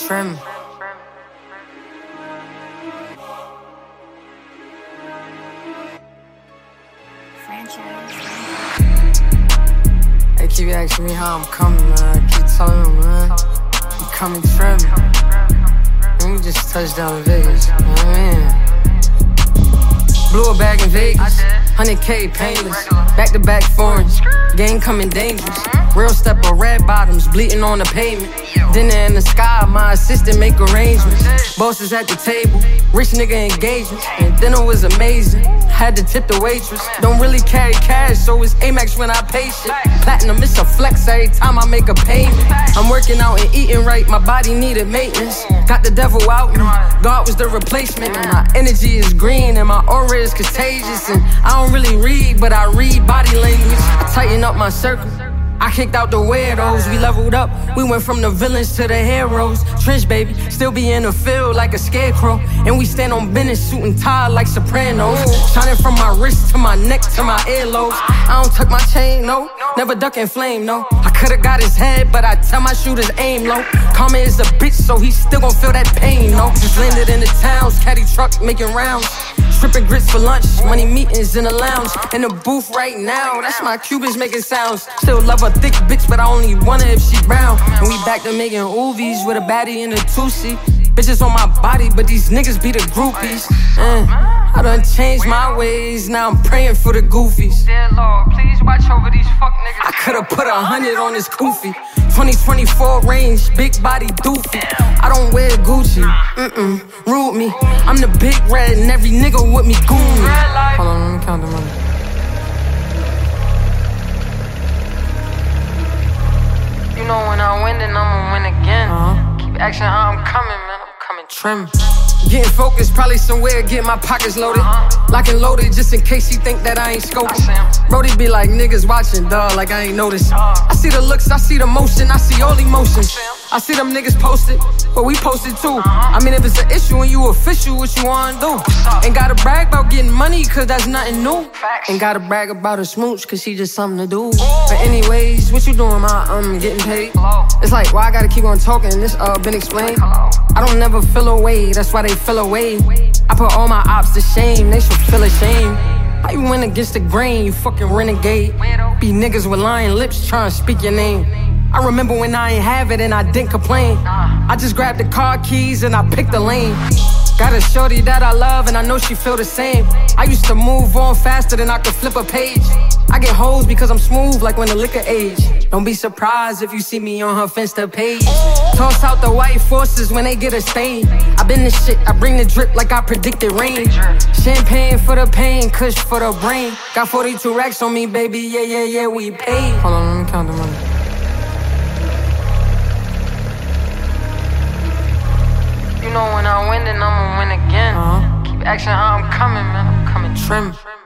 trim. They keep asking me how I'm coming, man. I keep telling them, man, I'm coming trim. And we just touched down in Vegas, you know what I mean? Blew a bag in Vegas, 100K painless, back-to-back foreigns, game coming dangerous. Real stepper, red bottoms, bleeding on the pavement. Dinner in the sky, my assistant make arrangements. Bosses at the table, rich nigga engagements. And dinner was amazing, had to tip the waitress. Don't really carry cash, so it's Amex when I pay shit. Platinum, it's a flex every time I make a payment. I'm working out and eating right, my body needed maintenance. Got the devil out me, God was the replacement. And my energy is green and my aura is contagious. And I don't really read, but I read body language. I tighten up my circle, I kicked out the weirdos, we leveled up. We went from the villains to the heroes. Trench baby, still be in the field like a scarecrow. And we stand on business, suit and tie like Sopranos. Shining from my wrist to my neck to my earlobes. I don't tuck my chain, no, never duck and flame, no. I could've got his head, but I tell my shooters aim low. Karma is a bitch, so he still gon' feel that pain, no. Just landed in the towns, caddy truck making rounds. Stripping grits for lunch, money meetings in the lounge. In the booth right now, that's my Cubans making sounds. Still love a thick bitch, but I only want her if she brown. And we back to making oovies with a baddie in a two-seat. Bitches on my body, but these niggas be the groupies. I done changed my ways, now I'm praying for the goofies. Dear Lord, please watch over these fuck niggas. I could've put 100 on this koofy. 2024 range, big body doofy. I don't wear Gucci, rude me. I'm the big red and every nigga with me goon me. Hold on, let me count the money. You know when I win, then I'ma win again. Keep asking how I'm coming, man, I'm coming trim. Getting focused, probably somewhere, getting my pockets loaded. Lock and loaded, just in case you think that I ain't scoping. Brody be like, niggas watching, dawg, like I ain't noticed. I see the looks, I see the motion, I see all emotions. I see them niggas posted, but we posted too. I mean, if it's an issue and you official, what you wanna do? Ain't gotta brag about getting money, cause that's nothing new. Ain't gotta brag about a smooch, cause she just something to do. But anyways, what you doing, I'm getting paid. It's like, why I gotta keep on talking, this been explained. I don't never feel away, that's why they feel away. I put all my ops to shame, they should feel ashamed. How you win against the grain, you fucking renegade? Be niggas with lying lips trying to speak your name. I remember when I ain't have it and I didn't complain. I just grabbed the car keys and I picked a lane. Got a shorty that I love and I know she feel the same. I used to move on faster than I could flip a page. I get hoes because I'm smooth like when the liquor age. Don't be surprised if you see me on her Finsta page. Toss out the white forces when they get a stain. I been the shit, I bring the drip like I predicted rain. Champagne for the pain, kush for the brain. Got 42 racks on me, baby, yeah, we paid. Hold on, let me count the money. You know when I win, then I'ma win again. Keep asking how I'm coming, man, I'm coming trim.